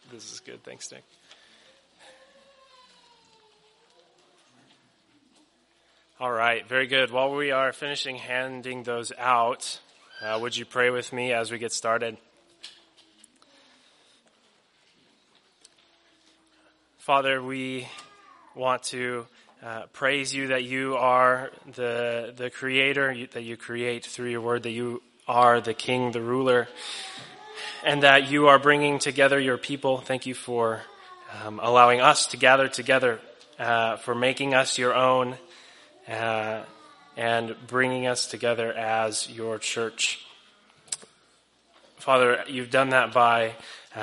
This is good. Thanks, Nick. All right, very good. While we are finishing handing those out, would you pray with me as we get started? Father, we want to praise you that you are the creator, that you create through your word, that you are the king, the ruler, and that you are bringing together your people. Thank you for allowing us to gather together, for making us your own, and bringing us together as your church. Father, you've done that by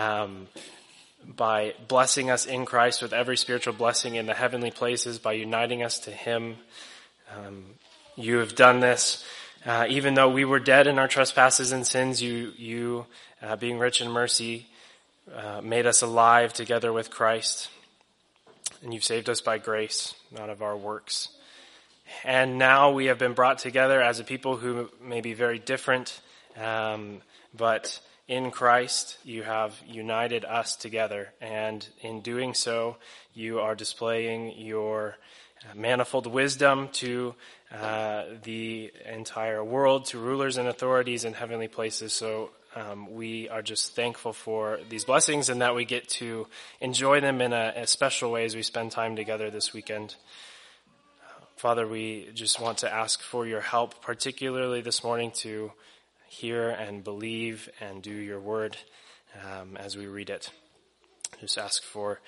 blessing us in Christ with every spiritual blessing in the heavenly places, by uniting us to him. You have done this even though we were dead in our trespasses and sins. You being rich in mercy, made us alive together with Christ. And you've saved us by grace, not of our works. And now we have been brought together as a people who may be very different, but in Christ you have united us together. And in doing so, you are displaying your manifold wisdom to the entire world, to rulers and authorities in heavenly places. So we are just thankful for these blessings and that we get to enjoy them in a special way as we spend time together this weekend. Father, we just want to ask for your help, particularly this morning, to hear and believe and do your word as we read it. Just ask for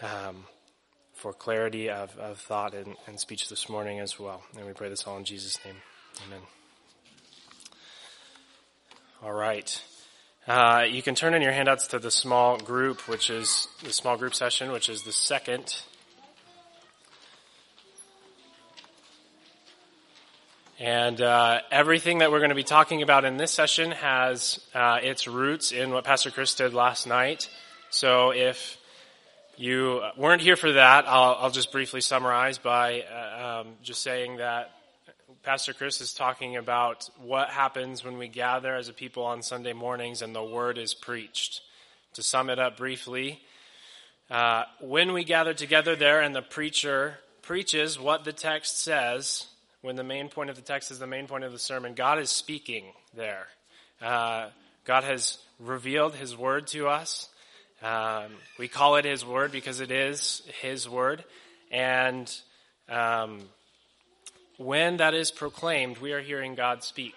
clarity of thought and speech this morning as well. And we pray this all in Jesus' name. Amen. All right. You can turn in your handouts to the small group, which is the small group session, which is the second. And everything that we're going to be talking about in this session has its roots in what Pastor Chris did last night. So if you weren't here for that, I'll just briefly summarize by just saying that Pastor Chris is talking about what happens when we gather as a people on Sunday mornings and the word is preached. To sum it up briefly, when we gather together there and the preacher preaches what the text says, when the main point of the text is the main point of the sermon, God is speaking there. God has revealed his word to us. We call it his word because it is his word. And when that is proclaimed, we are hearing God speak.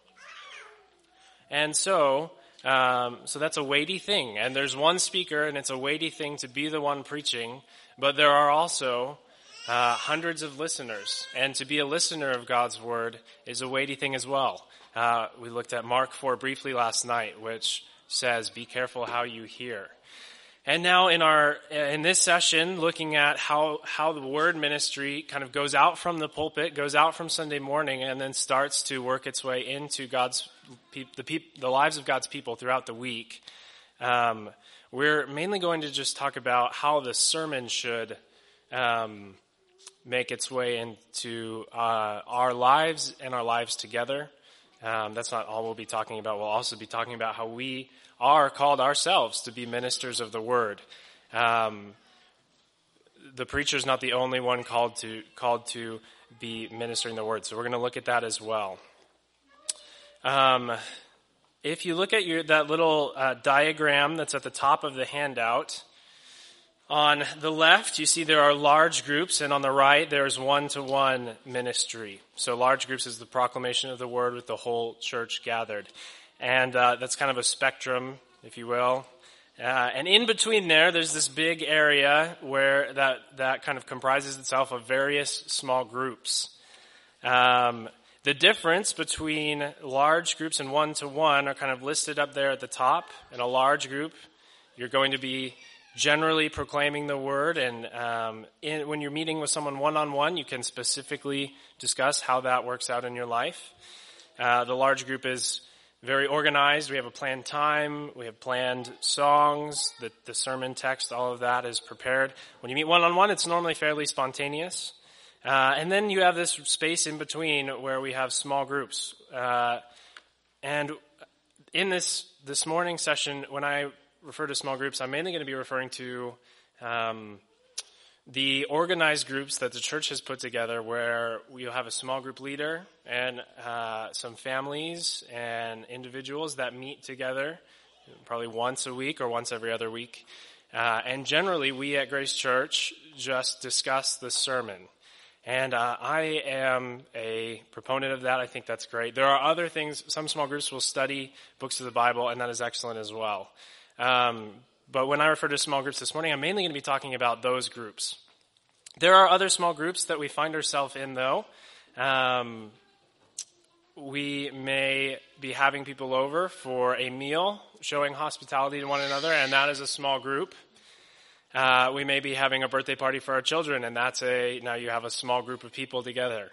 And so that's a weighty thing. And there's one speaker, and it's a weighty thing to be the one preaching. But there are also hundreds of listeners, and to be a listener of God's word is a weighty thing as well. We looked at Mark 4 briefly last night, which says, "Be careful how you hear." And now in this session, looking at how the word ministry kind of goes out from the pulpit, goes out from Sunday morning, and then starts to work its way into the lives of God's people throughout the week. We're mainly going to just talk about how the sermon should make its way into our lives and our lives together. That's not all we'll be talking about. We'll also be talking about how we are called ourselves to be ministers of the word. The preacher's not the only one called to be ministering the word. So we're going to look at that as well. If you look at that little diagram that's at the top of the handout, on the left, you see there are large groups, and on the right, there's one-to-one ministry. So large groups is the proclamation of the word with the whole church gathered. And that's kind of a spectrum, if you will. And in between there's this big area where that kind of comprises itself of various small groups. The difference between large groups and one-to-one are kind of listed up there at the top. In a large group, you're going to be generally proclaiming the word, and when you're meeting with someone one-on-one, you can specifically discuss how that works out in your life. The large group is very organized. We have a planned time. We have planned songs. The sermon text, all of that is prepared. When you meet one-on-one, it's normally fairly spontaneous. And then you have this space in between where we have small groups. And in this morning session, when I refer to small groups, I'm mainly going to be referring to the organized groups that the church has put together, where you'll have a small group leader and some families and individuals that meet together probably once a week or once every other week. And generally, we at Grace Church just discuss the sermon. And I am a proponent of that. I think that's great. There are other things. Some small groups will study books of the Bible, and that is excellent as well. But when I refer to small groups this morning, I'm mainly going to be talking about those groups. There are other small groups that we find ourselves in, though. We may be having people over for a meal, showing hospitality to one another, and that is a small group. We may be having a birthday party for our children, and now you have a small group of people together.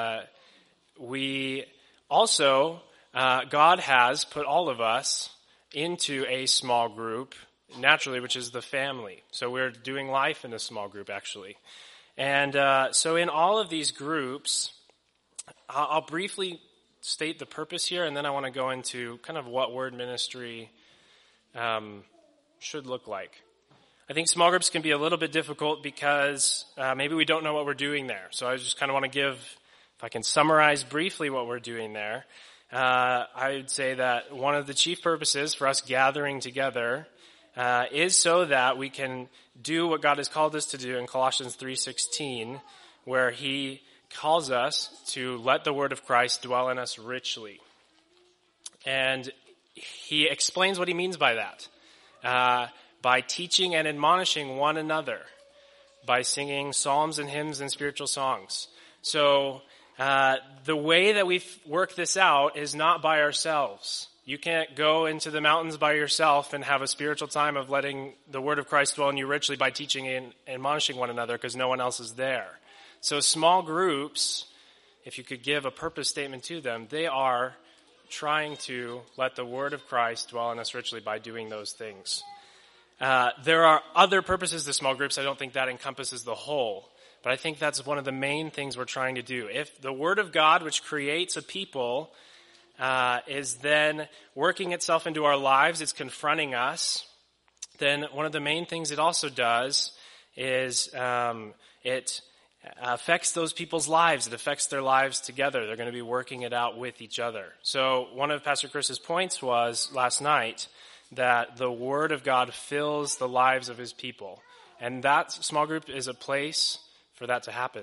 We also, God has put all of us into a small group, naturally, which is the family. So we're doing life in a small group, actually. And so in all of these groups, I'll briefly state the purpose here, and then I want to go into kind of what word ministry should look like. I think small groups can be a little bit difficult because maybe we don't know what we're doing there. So I just kind of want to give, if I can summarize briefly what we're doing there, I would say that one of the chief purposes for us gathering together is so that we can do what God has called us to do in Colossians 3:16, where he calls us to let the word of Christ dwell in us richly. And he explains what he means by that. By teaching and admonishing one another, by singing psalms and hymns and spiritual songs. So the way that we work this out is not by ourselves. You can't go into the mountains by yourself and have a spiritual time of letting the word of Christ dwell in you richly by teaching and admonishing one another, because no one else is there. So small groups, if you could give a purpose statement to them, they are trying to let the word of Christ dwell in us richly by doing those things. There are other purposes to small groups. I don't think that encompasses the whole. But I think that's one of the main things we're trying to do. If the word of God, which creates a people, is then working itself into our lives, it's confronting us, then one of the main things it also does is it affects those people's lives. It affects their lives together. They're going to be working it out with each other. So one of Pastor Chris's points was last night that the Word of God fills the lives of his people. And that small group is a place for that to happen.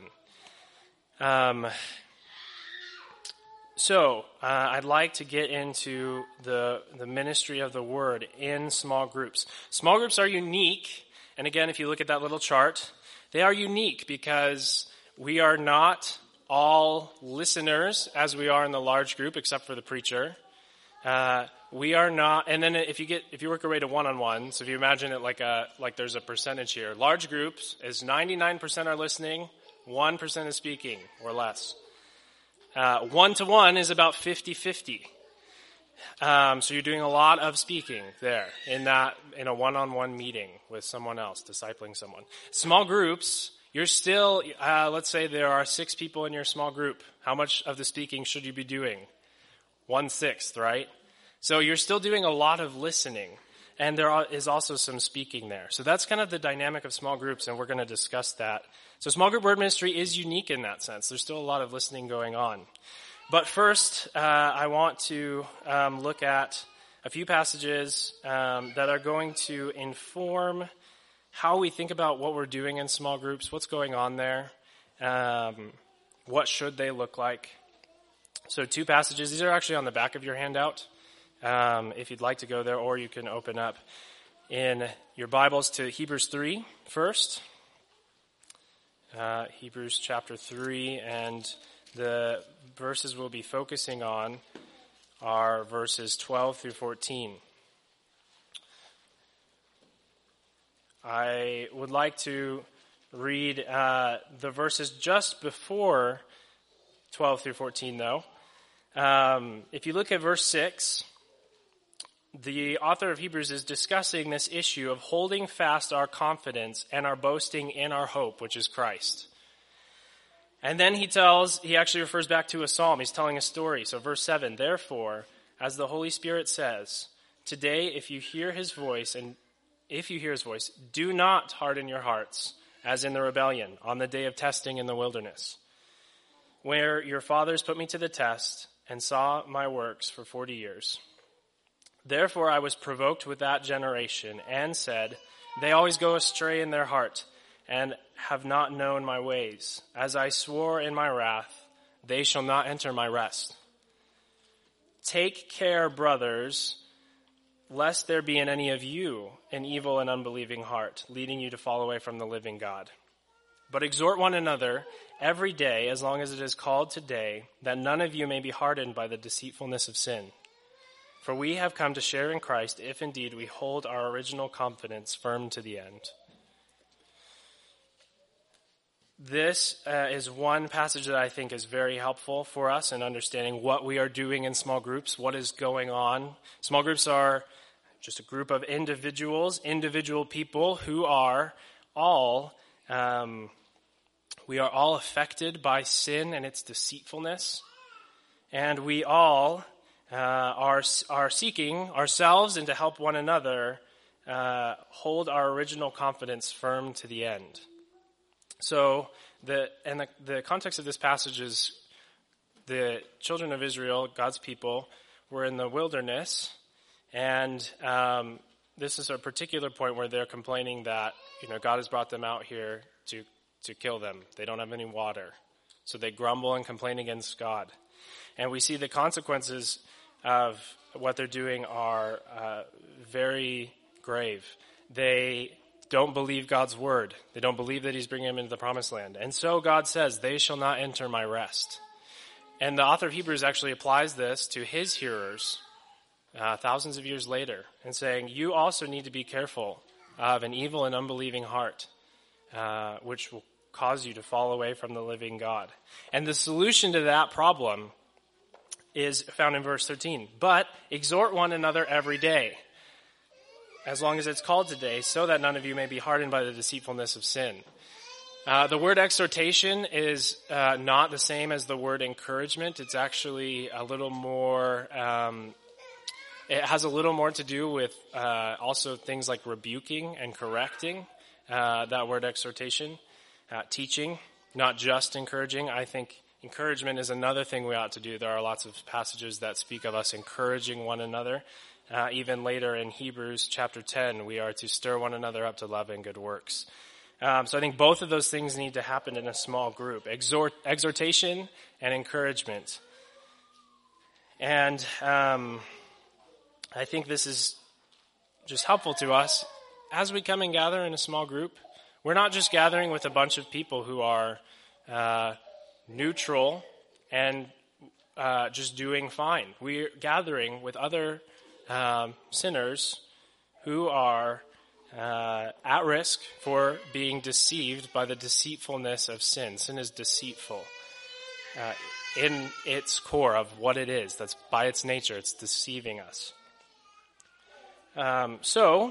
So I'd like to get into the ministry of the Word in small groups. Small groups are unique. And again, if you look at that little chart, they are unique because we are not all listeners as we are in the large group, except for the preacher. We are not, and then if you work your way to one-on-one, so if you imagine it like there's a percentage here. Large groups is 99% are listening, 1% is speaking, or less. One-to-one is about 50-50. So you're doing a lot of speaking there in a one-on-one meeting with someone else, discipling someone. Small groups, you're still, let's say there are 6 people in your small group. How much of the speaking should you be doing? 1/6, right? So you're still doing a lot of listening, and there is also some speaking there. So that's kind of the dynamic of small groups, and we're going to discuss that. So small group word ministry is unique in that sense. There's still a lot of listening going on. But first, I want to look at a few passages that are going to inform how we think about what we're doing in small groups, what's going on there, what should they look like. So 2 passages. These are actually on the back of your handout. If you'd like to go there, or you can open up in your Bibles to Hebrews 3 first. Hebrews chapter 3, and the verses we'll be focusing on are verses 12 through 14. I would like to read the verses just before 12 through 14, though. If you look at verse 6, the author of Hebrews is discussing this issue of holding fast our confidence and our boasting in our hope, which is Christ. And then he actually refers back to a psalm. He's telling a story. So verse 7, therefore, as the Holy Spirit says, Today, if you hear his voice, do not harden your hearts, as in the rebellion, on the day of testing in the wilderness, where your fathers put me to the test and saw my works for 40 years. Therefore I was provoked with that generation and said, they always go astray in their heart and have not known my ways. As I swore in my wrath, they shall not enter my rest. Take care, brothers, lest there be in any of you an evil and unbelieving heart, leading you to fall away from the living God. But exhort one another every day, as long as it is called today, that none of you may be hardened by the deceitfulness of sin. For we have come to share in Christ, if indeed we hold our original confidence firm to the end. This is one passage that I think is very helpful for us in understanding what we are doing in small groups, what is going on. Small groups are just a group of individual people who are all, we are all affected by sin and its deceitfulness. And we all are seeking ourselves and to help one another hold our original confidence firm to the end. So the context of this passage is the children of Israel, God's people, were in the wilderness, and this is a particular point where they're complaining that God has brought them out here to kill them. They don't have any water, so they grumble and complain against God. And we see the consequences of what they're doing are very grave. They don't believe God's word. They don't believe that he's bringing them into the promised land. And so God says, they shall not enter my rest. And the author of Hebrews actually applies this to his hearers thousands of years later and saying, you also need to be careful of an evil and unbelieving heart, which will cause you to fall away from the living God. And the solution to that problem is found in verse 13. But exhort one another every day, as long as it's called today, so that none of you may be hardened by the deceitfulness of sin. The word exhortation is not the same as the word encouragement. It's actually a little more, it has a little more to do with also things like rebuking and correcting, that word exhortation, teaching, not just encouraging. I think encouragement is another thing we ought to do. There are lots of passages that speak of us encouraging one another. Even later in Hebrews chapter 10, we are to stir one another up to love and good works. So I think both of those things need to happen in a small group. Exhortation and encouragement. And I think this is just helpful to us. As we come and gather in a small group, we're not just gathering with a bunch of people who are neutral and just doing fine. We're gathering with other sinners who are at risk for being deceived by the deceitfulness of sin. Sin is deceitful in its core of what it is. That's by its nature, it's deceiving us. So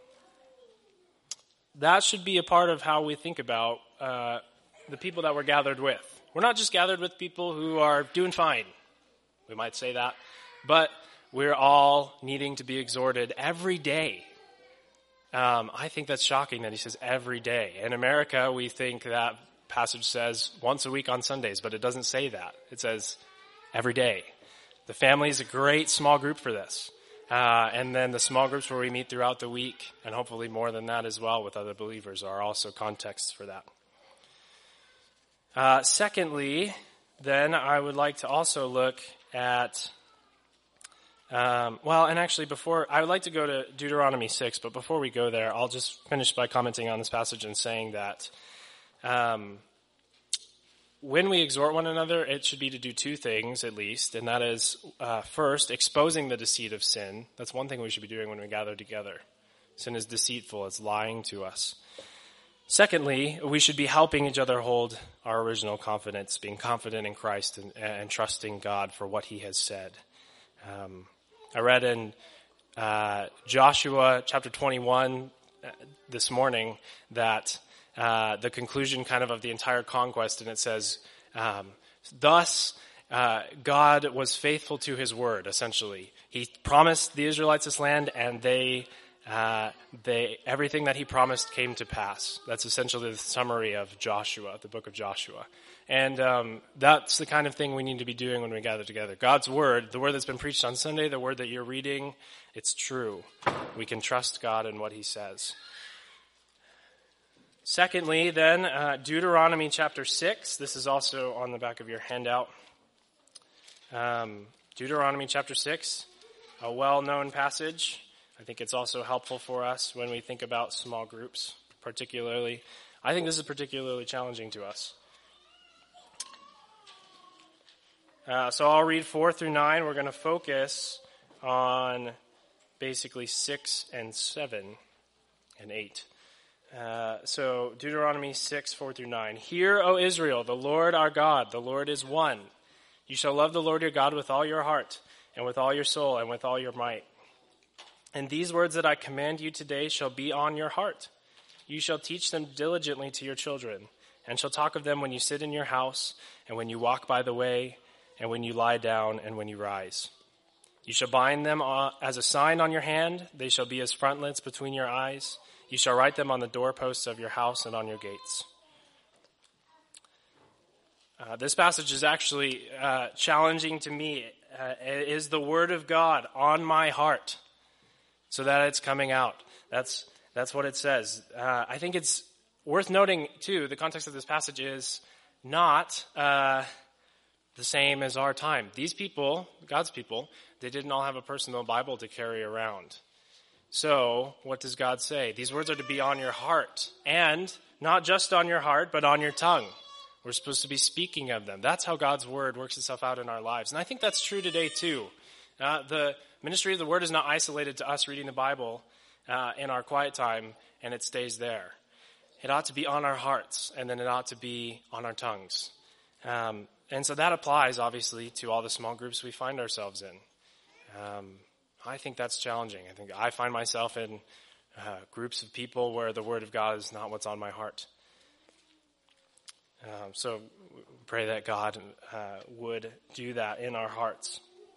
that should be a part of how we think about the people that we're gathered with. We're not just gathered with people who are doing fine. We might say that, but we're all needing to be exhorted every day. I think that's shocking that he says every day. In America, we think that passage says once a week on Sundays, but it doesn't say that. It says every day. The family is a great small group for this. And then the small groups where we meet throughout the week, and hopefully more than that as well with other believers, are also contexts for that. Secondly, then I would like to also look at I would like to go to Deuteronomy 6, but before we go there, I'll just finish by commenting on this passage and saying that when we exhort one another, it should be to do two things at least, and that is, first, exposing the deceit of sin. That's one thing we should be doing when we gather together. Sin is deceitful. It's lying to us. Secondly, we should be helping each other hold our original confidence, being confident in Christ and trusting God for what he has said. I read in Joshua chapter 21 this morning that the conclusion kind of the entire conquest, and it says, thus God was faithful to his word, essentially. He promised the Israelites this land, and everything that he promised came to pass. That's essentially the summary of Joshua, the book of Joshua. And that's the kind of thing we need to be doing when we gather together. God's word, the word that's been preached on Sunday, the word that you're reading, it's true. We can trust God in what he says. Secondly, then, Deuteronomy chapter 6. This is also on the back of your handout. Deuteronomy chapter 6, a well-known passage. I think it's also helpful for us when we think about small groups, particularly. I think this is particularly challenging to us. So I'll read 4 through 9. We're going to focus on basically 6 and 7 and 8. So Deuteronomy 6, 4 through 9. Hear, O Israel, the Lord our God, the Lord is one. You shall love the Lord your God with all your heart, and with all your soul, and with all your might. And these words that I command you today shall be on your heart. You shall teach them diligently to your children, and shall talk of them when you sit in your house, and when you walk by the way, and when you lie down, and when you rise. You shall bind them as a sign on your hand. They shall be as frontlets between your eyes. You shall write them on the doorposts of your house and on your gates. This passage is actually challenging to me. It is the word of God on my heart so that it's coming out. That's what it says. I think it's worth noting, too, the context of this passage is not the same as our time. These people, God's people, they didn't all have a personal Bible to carry around. So, what does God say? These words are to be on your heart. And not just on your heart, but on your tongue. We're supposed to be speaking of them. That's how God's word works itself out in our lives. And I think that's true today, too. The ministry of the word is not isolated to us reading the Bible in our quiet time, and it stays there. It ought to be on our hearts, and then it ought to be on our tongues. And so that applies, obviously, to all the small groups we find ourselves in. I think that's challenging. I think I find myself in groups of people where the word of God is not what's on my heart. So pray that God would do that in our hearts.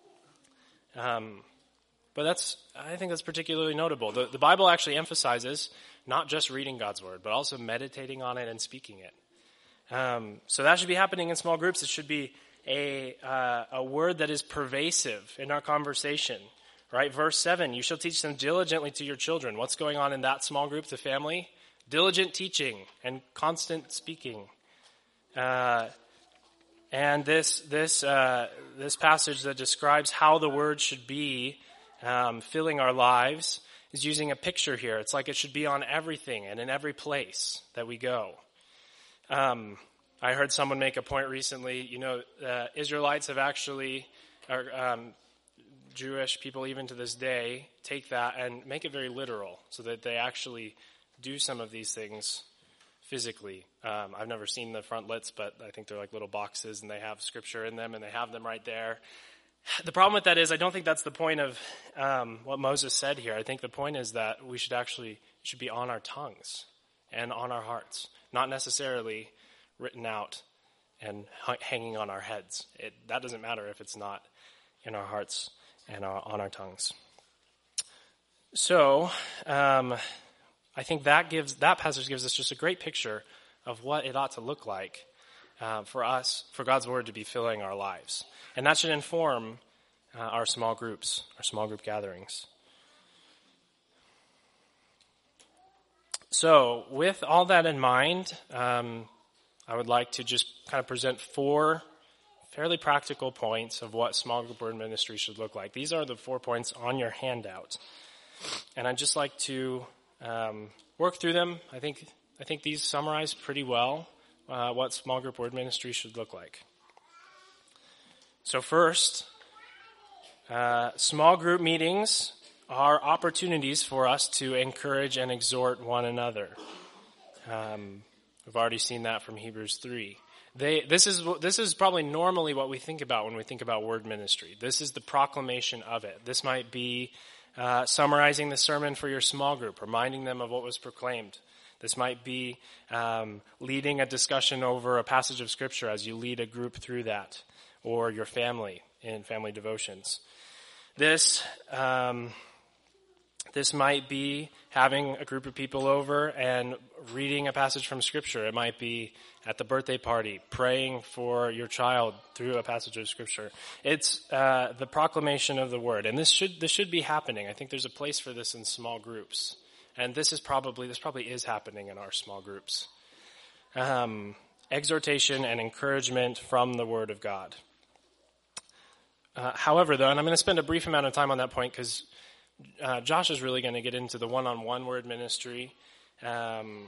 But I think that's particularly notable. The Bible actually emphasizes not just reading God's word, but also meditating on it and speaking it. So that should be happening in small groups. It should be a word that is pervasive in our conversation. Right? Verse 7, you shall teach them diligently to your children. What's going on in that small group, the family? Diligent teaching and constant speaking. And this passage that describes how the word should be filling our lives is using a picture here. It's like it should be on everything and in every place that we go. I heard someone make a point recently. Israelites have actually, Jewish people even to this day, take that and make it very literal so that they actually do some of these things physically. I've never seen the frontlets, but I think they're like little boxes and they have scripture in them and they have them right there. The problem with that is I don't think that's the point of what Moses said here. I think the point is that it should be on our tongues and on our hearts, not necessarily written out and hanging on our heads. That doesn't matter if it's not in our hearts and on our tongues. So, I think that passage gives us just a great picture of what it ought to look like for God's word to be filling our lives. And that should inform our small groups, our small group gatherings. So, with all that in mind, I would like to just kind of present 4 fairly practical points of what small group word ministry should look like. These are the 4 points on your handout. And I'd just like to work through them. I think these summarize pretty well what small group word ministry should look like. So first, small group meetings are opportunities for us to encourage and exhort one another. We've already seen that from Hebrews 3. This is probably normally what we think about when we think about word ministry. This is the proclamation of it. This might be summarizing the sermon for your small group, reminding them of what was proclaimed. This might be leading a discussion over a passage of Scripture as you lead a group through that. or your family in family devotions. This might be having a group of people over and reading a passage from Scripture. It might be at the birthday party, praying for your child through a passage of Scripture. It's the proclamation of the Word, and this should be happening. I think there's a place for this in small groups, and this probably is happening in our small groups. Exhortation and encouragement from the Word of God. However, though, and I'm going to spend a brief amount of time on that point because Josh is really going to get into the one-on-one word ministry, and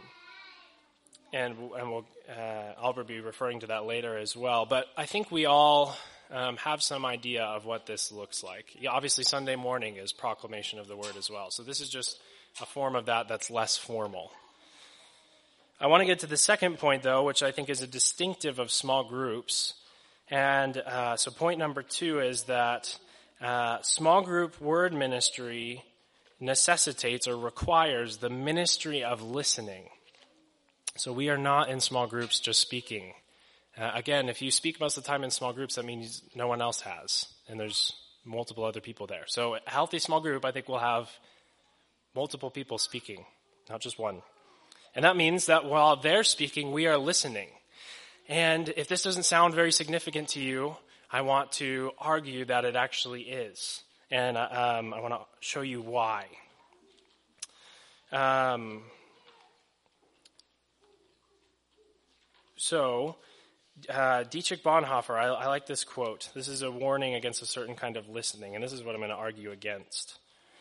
I'll be referring to that later as well. But I think we all have some idea of what this looks like. Yeah, obviously, Sunday morning is proclamation of the word as well. So this is just a form of that that's less formal. I want to get to the second point, though, which I think is a distinctive of small groups. And so point number 2 is that small group word ministry necessitates or requires the ministry of listening. So we are not in small groups just speaking. Again, if you speak most of the time in small groups, that means no one else has, and there's multiple other people there. So a healthy small group, I think, will have multiple people speaking, not just one. And that means that while they're speaking, we are listening. And if this doesn't sound very significant to you, I want to argue that it actually is. And I want to show you why. Dietrich Bonhoeffer, I like this quote. This is a warning against a certain kind of listening, and this is what I'm going to argue against.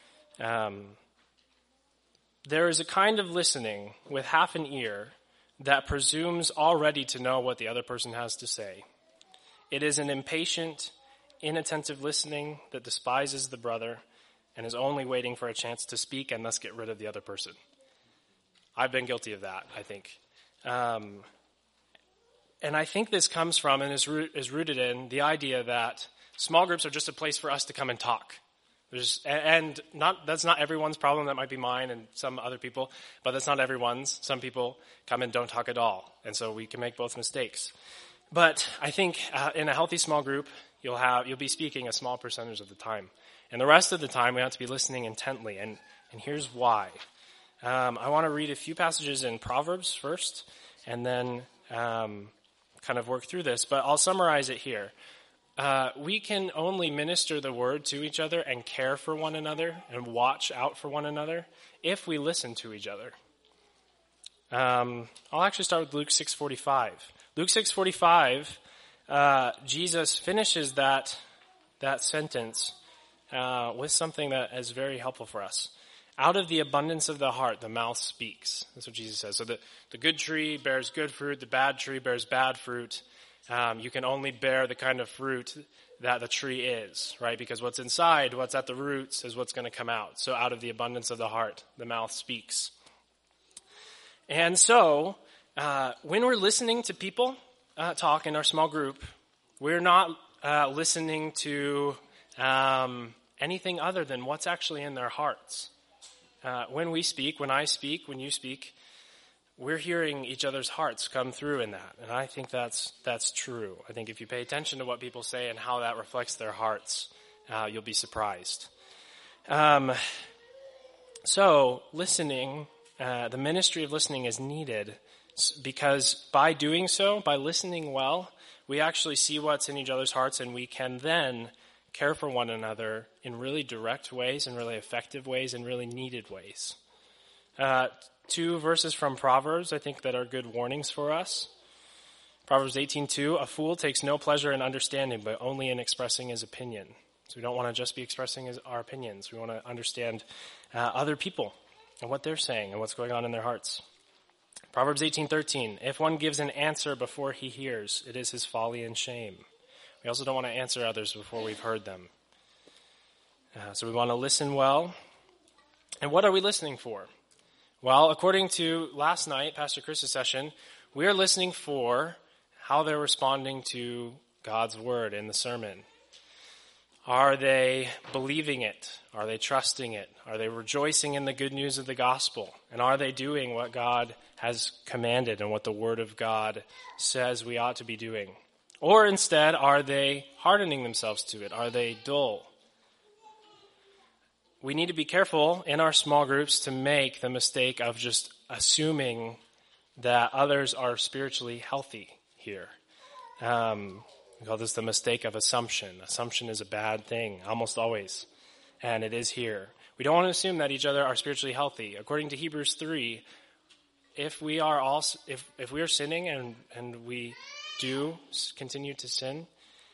There is a kind of listening with half an ear that presumes already to know what the other person has to say. It is an impatient, inattentive listening that despises the brother and is only waiting for a chance to speak and thus get rid of the other person. I've been guilty of that, I think. And I think this comes from and is rooted in the idea that small groups are just a place for us to come and talk. That's not everyone's problem. That might be mine and some other people, but that's not everyone's. Some people come and don't talk at all, and so we can make both mistakes. But I think in a healthy small group, you'll be speaking a small percentage of the time, and the rest of the time we have to be listening intently. And here's why. I want to read a few passages in Proverbs first, and then kind of work through this. But I'll summarize it here. We can only minister the word to each other and care for one another and watch out for one another if we listen to each other. I'll actually start with Luke 6:45. Luke 6:45, Jesus finishes that sentence with something that is very helpful for us. Out of the abundance of the heart, the mouth speaks. That's what Jesus says. So the good tree bears good fruit, the bad tree bears bad fruit. You can only bear the kind of fruit that the tree is, right? Because what's inside, what's at the roots, is what's going to come out. So out of the abundance of the heart, the mouth speaks. And so, when we're listening to people talk in our small group, we're not listening to anything other than what's actually in their hearts. When we speak, when I speak, when you speak, we're hearing each other's hearts come through in that. And I think that's true. I think if you pay attention to what people say and how that reflects their hearts, you'll be surprised. So listening, the ministry of listening is needed because by doing so, by listening well, we actually see what's in each other's hearts, and we can then care for one another in really direct ways, in really effective ways, in really needed ways. 2 verses from Proverbs, I think, that are good warnings for us. Proverbs 18:2, a fool takes no pleasure in understanding, but only in expressing his opinion. So we don't want to just be expressing our opinions. We want to understand other people and what they're saying and what's going on in their hearts. Proverbs 18:13, if one gives an answer before he hears, it is his folly and shame. We also don't want to answer others before we've heard them. So we want to listen well. And what are we listening for? Well, according to last night, Pastor Chris's session, we are listening for how they're responding to God's word in the sermon. Are they believing it? Are they trusting it? Are they rejoicing in the good news of the gospel? And are they doing what God has commanded and what the word of God says we ought to be doing? Or instead, are they hardening themselves to it? Are they dull? We need to be careful in our small groups to make the mistake of just assuming that others are spiritually healthy here. We call this the mistake of assumption. Assumption is a bad thing, almost always. And it is here. We don't want to assume that each other are spiritually healthy. According to Hebrews 3, if we are sinning and we do continue to sin,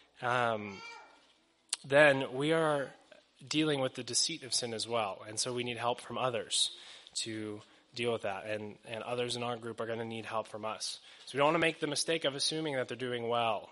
then we are dealing with the deceit of sin as well. And so we need help from others to deal with that. And others in our group are going to need help from us. So we don't want to make the mistake of assuming that they're doing well.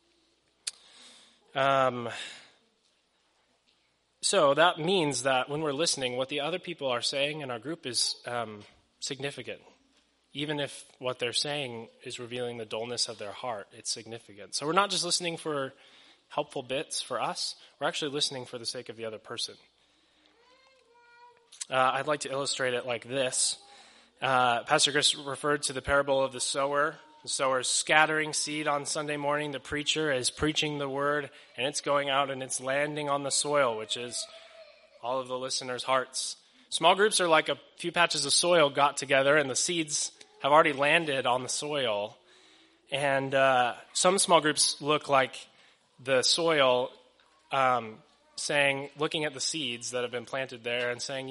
So that means that when we're listening, what the other people are saying in our group is significant. Even if what they're saying is revealing the dullness of their heart, it's significant. So we're not just listening for helpful bits for us. We're actually listening for the sake of the other person. I'd like to illustrate it like this. Pastor Chris referred to the parable of the sower. The sower is scattering seed on Sunday morning. The preacher is preaching the word, and it's going out and it's landing on the soil, which is all of the listeners' hearts. Small groups are like a few patches of soil got together, and the seeds have already landed on the soil. And some small groups look like the soil, looking at the seeds that have been planted there and saying,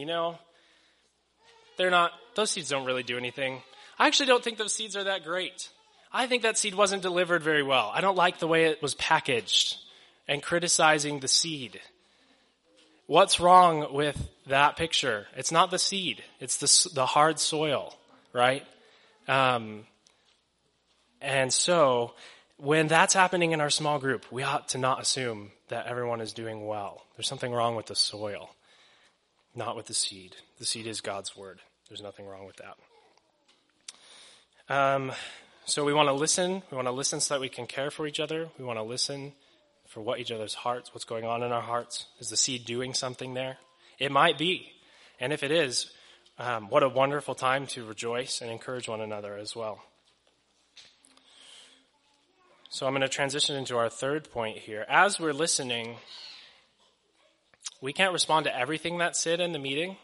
those seeds don't really do anything. I actually don't think those seeds are that great. I think that seed wasn't delivered very well. I don't like the way it was packaged, and criticizing the seed. What's wrong with that picture? It's not the seed. It's the hard soil, right? And so when that's happening in our small group, we ought to not assume that everyone is doing well. There's something wrong with the soil, not with the seed. The seed is God's word. There's nothing wrong with that. So we want to listen. We want to listen so that we can care for each other. We want to listen for what each other's hearts, what's going on in our hearts. Is the seed doing something there? It might be. And if it is, what a wonderful time to rejoice and encourage one another as well. So I'm going to transition into our third point here. As we're listening, we can't respond to everything that's said in the meeting.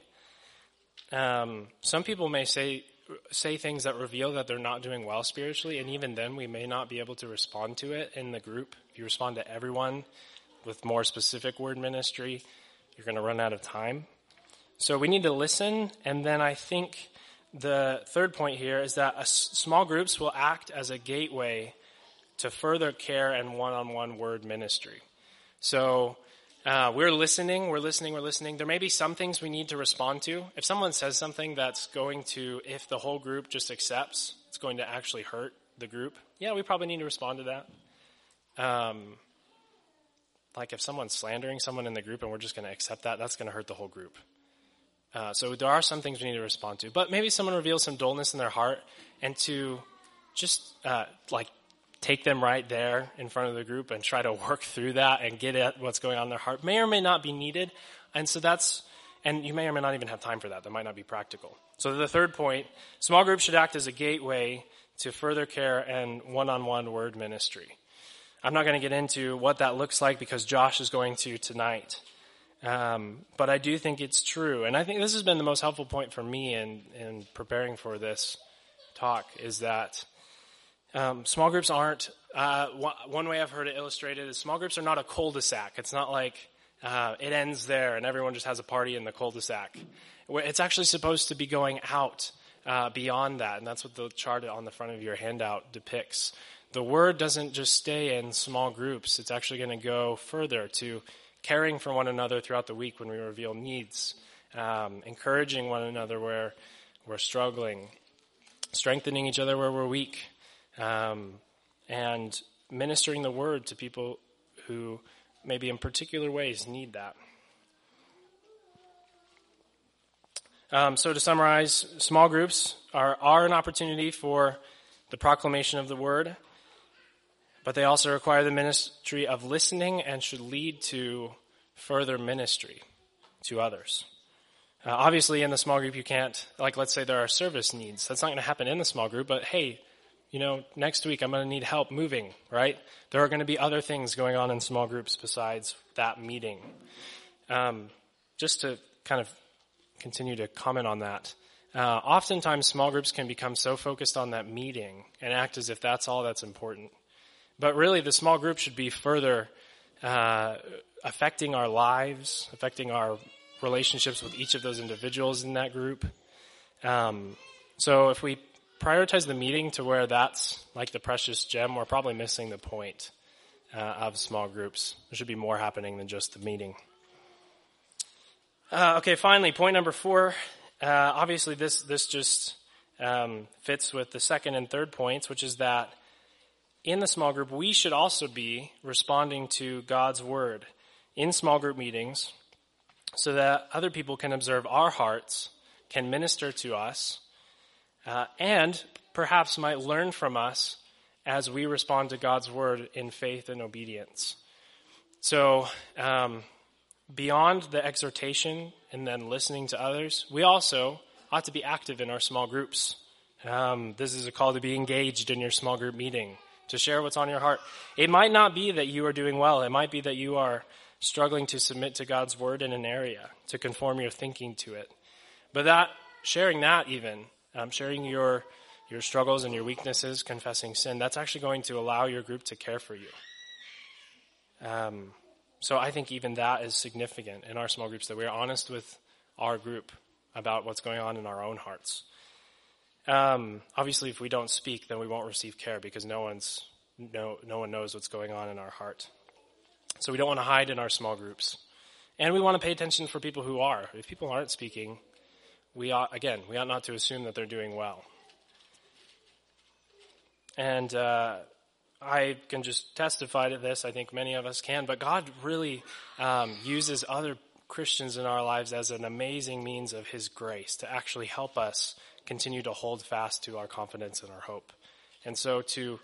Some people may say things that reveal that they're not doing well spiritually, and even then we may not be able to respond to it in the group. If you respond to everyone with more specific word ministry, you're going to run out of time. So we need to listen, and then I think the third point here is that small groups will act as a gateway to further care and one-on-one word ministry. So we're listening. There may be some things we need to respond to. If someone says something that's going to, if the whole group just accepts, it's going to actually hurt the group, yeah, we probably need to respond to that. Like if someone's slandering someone in the group and we're just going to accept that, that's going to hurt the whole group. So there are some things we need to respond to. But maybe someone reveals some dullness in their heart, and to just take them right there in front of the group and try to work through that and get at what's going on in their heart may or may not be needed. And so and you may or may not even have time for that. That might not be practical. So the third point, small groups should act as a gateway to further care and one-on-one word ministry. I'm not going to get into what that looks like because Josh is going to tonight. But I do think it's true. And I think this has been the most helpful point for me in preparing for this talk, is that small groups aren't, one way I've heard it illustrated is small groups are not a cul-de-sac. It's not like it ends there and everyone just has a party in the cul-de-sac. It's actually supposed to be going out beyond that, and that's what the chart on the front of your handout depicts. The word doesn't just stay in small groups. It's actually going to go further to caring for one another throughout the week when we reveal needs, encouraging one another where we're struggling, strengthening each other where we're weak, and ministering the word to people who maybe in particular ways need that. So to summarize, small groups are an opportunity for the proclamation of the word, but they also require the ministry of listening and should lead to further ministry to others. Obviously, in the small group, you can't, let's say there are service needs. That's not going to happen in the small group, but hey, next week I'm going to need help moving, right? There are going to be other things going on in small groups besides that meeting. Just to kind of continue to comment on that. Oftentimes small groups can become so focused on that meeting and act as if that's all that's important. But really the small group should be further affecting our lives, affecting our relationships with each of those individuals in that group. So if we prioritize the meeting to where that's like the precious gem, we're probably missing the point of small groups. There should be more happening than just the meeting. Okay, finally, point number 4. Obviously, this just fits with the second and third points, which is that in the small group, we should also be responding to God's word in small group meetings so that other people can observe our hearts, can minister to us, and perhaps might learn from us as we respond to God's word in faith and obedience. So, beyond the exhortation and then listening to others, we also ought to be active in our small groups. This is a call to be engaged in your small group meeting, to share what's on your heart. It might not be that you are doing well. It might be that you are struggling to submit to God's word in an area, to conform your thinking to it. But sharing your struggles and your weaknesses, confessing sin, that's actually going to allow your group to care for you. So I think even that is significant in our small groups, that we're honest with our group about what's going on in our own hearts. Obviously, if we don't speak, then we won't receive care because no one knows what's going on in our heart. So we don't want to hide in our small groups. And we want to pay attention for people who are. If people aren't speaking, we ought not to assume that they're doing well. And I can just testify to this. I think many of us can. But God really uses other Christians in our lives as an amazing means of his grace to actually help us continue to hold fast to our confidence and our hope. And so to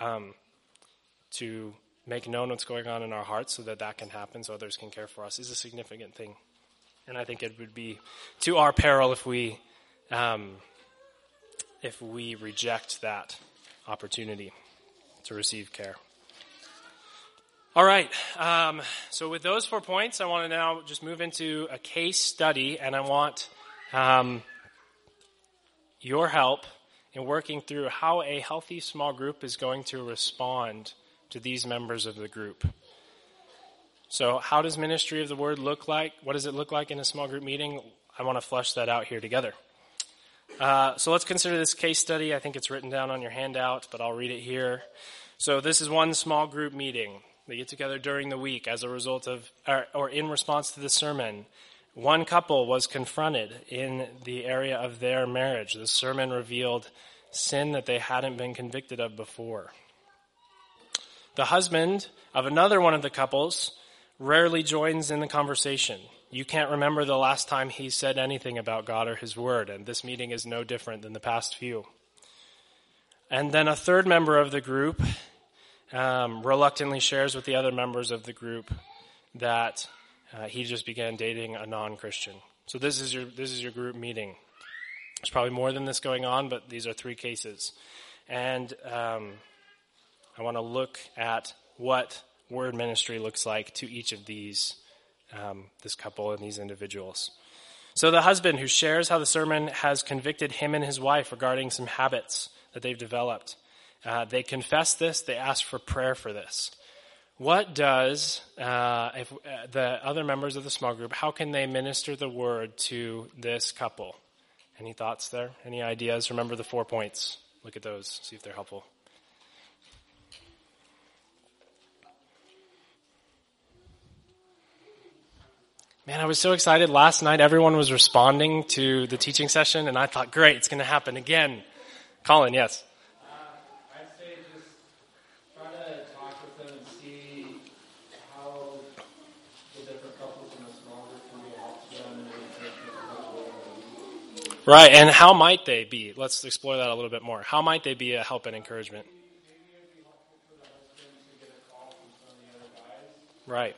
make known what's going on in our hearts so that can happen, so others can care for us, is a significant thing. And I think it would be to our peril if we reject that opportunity to receive care. All right. So with those 4 points, I want to now just move into a case study, and I want your help in working through how a healthy small group is going to respond to these members of the group. So how does ministry of the word look like? What does it look like in a small group meeting? I want to flesh that out here together. So let's consider this case study. I think it's written down on your handout, but I'll read it here. So this is one small group meeting. They get together during the week as a result of, or in response to the sermon. One couple was confronted in the area of their marriage. The sermon revealed sin that they hadn't been convicted of before. The husband of another one of the couples rarely joins in the conversation. You can't remember the last time he said anything about God or his word, and this meeting is no different than the past few. And then a third member of the group reluctantly shares with the other members of the group that he just began dating a non-Christian. So this is your group meeting. There's probably more than this going on, but these are 3 cases. And I want to look at what word ministry looks like to each of these, this couple and these individuals. So the husband who shares how the sermon has convicted him and his wife regarding some habits that they've developed. They confess this. They ask for prayer for this. What does if the other members of the small group, how can they minister the word to this couple? Any thoughts there? Any ideas? Remember the 4 points. Look at those. See if they're helpful. Man, I was so excited. Last night, everyone was responding to the teaching session, and I thought, great, it's going to happen again. Colin, yes? I'd say just try to talk with them and see how the different couples in the small group can be a help to them and encouragement. Right, and how might they be? Let's explore that a little bit more. How might they be a help and encouragement? Maybe it'd be helpful for the husband to get a call from some of the other guys. Right.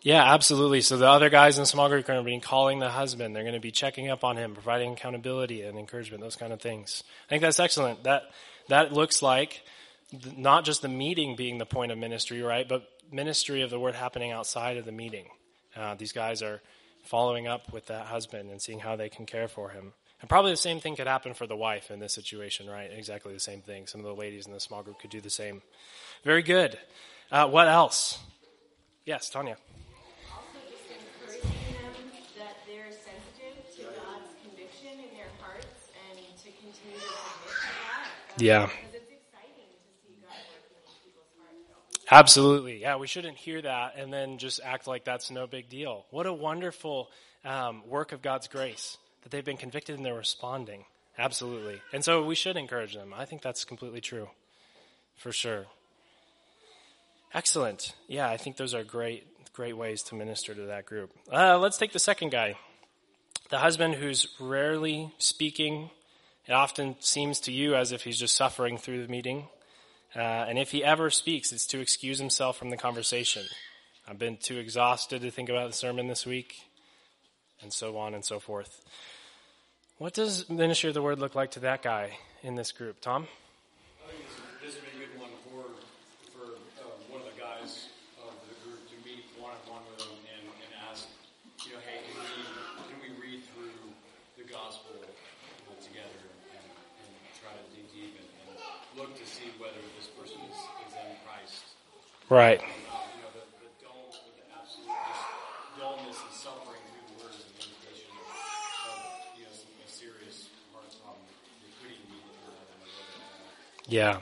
Yeah, absolutely. So the other guys in the small group are going to be calling the husband. They're going to be checking up on him, providing accountability and encouragement, those kind of things. I think that's excellent. That looks like not just the meeting being the point of ministry, right, but ministry of the word happening outside of the meeting. These guys are following up with that husband and seeing how they can care for him. And probably the same thing could happen for the wife in this situation, right? Exactly the same thing. Some of the ladies in the small group could do the same. Very good. What else? Yes, Tanya. Also just encouraging them that they're sensitive to God's conviction in their hearts and to continue to submit to that. Yeah. Because it's exciting to see God working in people's hearts. Absolutely. Yeah, we shouldn't hear that and then just act like that's no big deal. What a wonderful work of God's grace that they've been convicted and they're responding. Absolutely. And so we should encourage them. I think that's completely true. For sure. Excellent. Yeah, I think those are great ways to minister to that group. Let's take the second guy. The husband who's rarely speaking. It often seems to you as if he's just suffering through the meeting. And if he ever speaks, it's to excuse himself from the conversation. I've been too exhausted to think about the sermon this week, and so on and so forth. What does ministry of the word look like to that guy in this group? Tom? I think this would be a good one for one of the guys of the group to meet one-on-one with him and ask, hey, can we read through the gospel together and try to dig deep and look to see whether this person is in Christ. Right. The absolute dullness and suffering through the word is an indication of a serious heart problem. They could even be Yeah.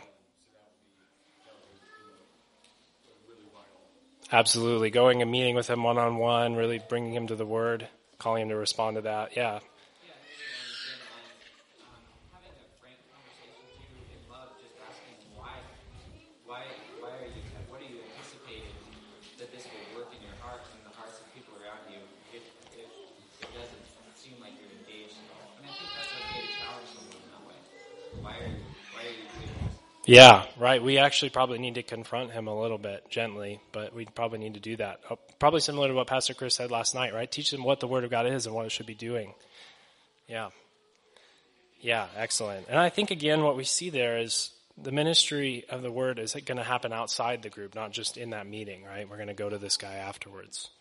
Absolutely. Going and meeting with him one-on-one, really bringing him to the word, calling him to respond to that. Yeah. Having a frank conversation too in love, just asking why are you, what are you anticipating that this will work in your heart and the hearts of people around you if it doesn't seem like you're engaged at all. And I think that's okay to challenge someone in that way. Why are you doing this? Yeah, right. We actually probably need to confront him a little bit gently, but we probably need to do that. Probably similar to what Pastor Chris said last night, right? Teach them what the Word of God is and what it should be doing. Yeah. Yeah, excellent. And I think, again, what we see there is the ministry of the Word is going to happen outside the group, not just in that meeting, right? We're going to go to this guy afterwards.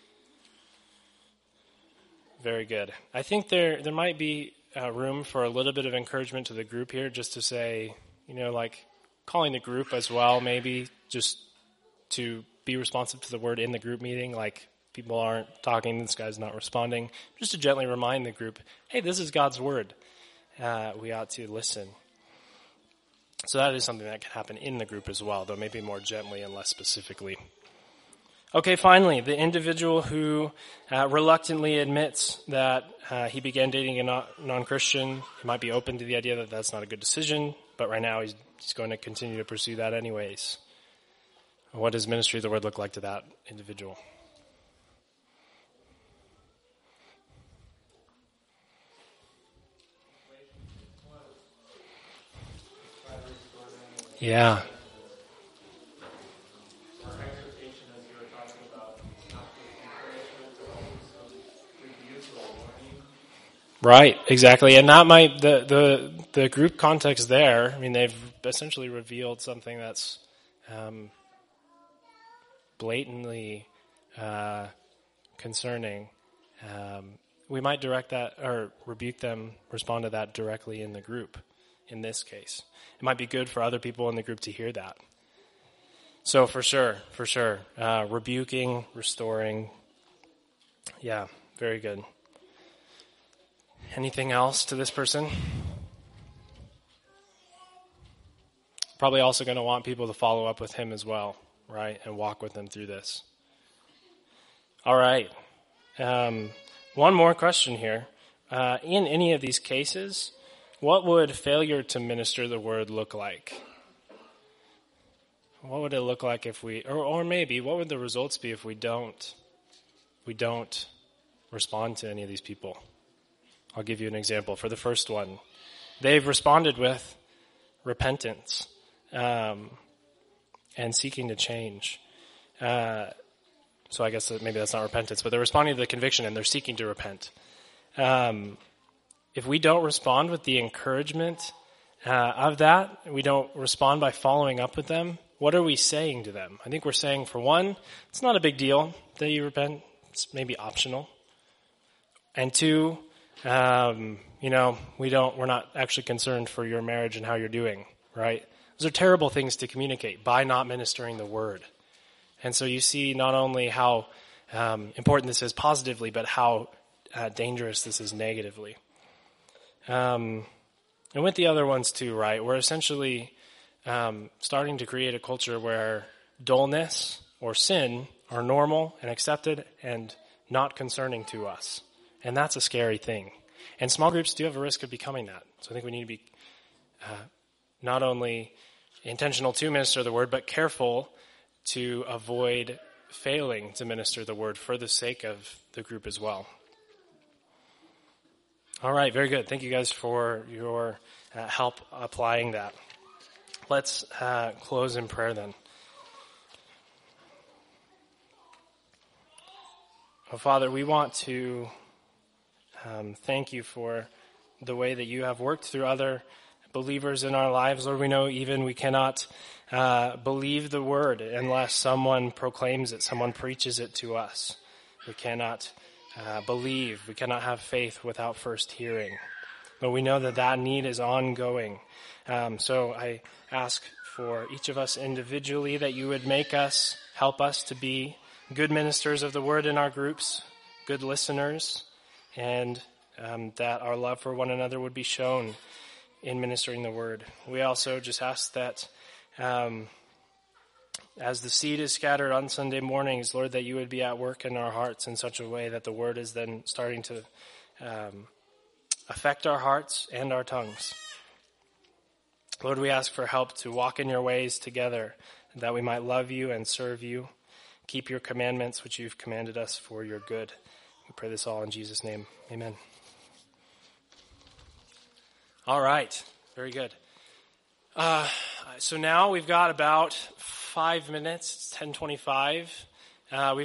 Very good. I think there might be room for a little bit of encouragement to the group here, just to say, like calling the group as well, maybe just to be responsive to the word in the group meeting, like people aren't talking, this guy's not responding, just to gently remind the group, hey, this is God's word. We ought to listen. So that is something that can happen in the group as well, though maybe more gently and less specifically. Okay, finally, the individual who reluctantly admits that he began dating a non-Christian. He might be open to the idea that that's not a good decision, but right now he's going to continue to pursue that anyways. What does ministry of the word look like to that individual? Yeah. Right, exactly. And that might, the group context there, I mean, they've essentially revealed something that's blatantly concerning. We might direct that or rebuke them, respond to that directly in the group in this case. It might be good for other people in the group to hear that. So for sure, rebuking, restoring. Yeah, very good. Anything else to this person? Probably also going to want people to follow up with him as well, right? And walk with them through this. All right. One more question here. In any of these cases, what would failure to minister the word look like? What would it look like if we, or maybe, what would the results be if we don't respond to any of these people? I'll give you an example. For the first one, they've responded with repentance and seeking to change. so I guess that maybe that's not repentance, but they're responding to the conviction and they're seeking to repent. If we don't respond with the encouragement of that, we don't respond by following up with them, what are we saying to them? I think we're saying, for one, it's not a big deal that you repent. It's maybe optional. And two, we're not actually concerned for your marriage and how you're doing, right? Those are terrible things to communicate by not ministering the word. And so you see not only how important this is positively, but how dangerous this is negatively. And with the other ones too, right? We're essentially starting to create a culture where dullness or sin are normal and accepted and not concerning to us. And that's a scary thing. And small groups do have a risk of becoming that. So I think we need to be not only intentional to minister the word, but careful to avoid failing to minister the word for the sake of the group as well. All right, very good. Thank you guys for your help applying that. Let's close in prayer then. Oh, Father, we want to thank you for the way that you have worked through other believers in our lives. Lord, we know even we cannot believe the word unless someone proclaims it, someone preaches it to us. We cannot believe, we cannot have faith without first hearing. But we know that need is ongoing. So I ask for each of us individually that you would help us to be good ministers of the word in our groups, good listeners, and that our love for one another would be shown in ministering the word. We also just ask that as the seed is scattered on Sunday mornings, Lord, that you would be at work in our hearts in such a way that the word is then starting to affect our hearts and our tongues. Lord, we ask for help to walk in your ways together, that we might love you and serve you, keep your commandments, which you've commanded us for your good. We pray this all in Jesus' name. Amen. All right. Very good. So now we've got about 5 minutes. It's 10:25.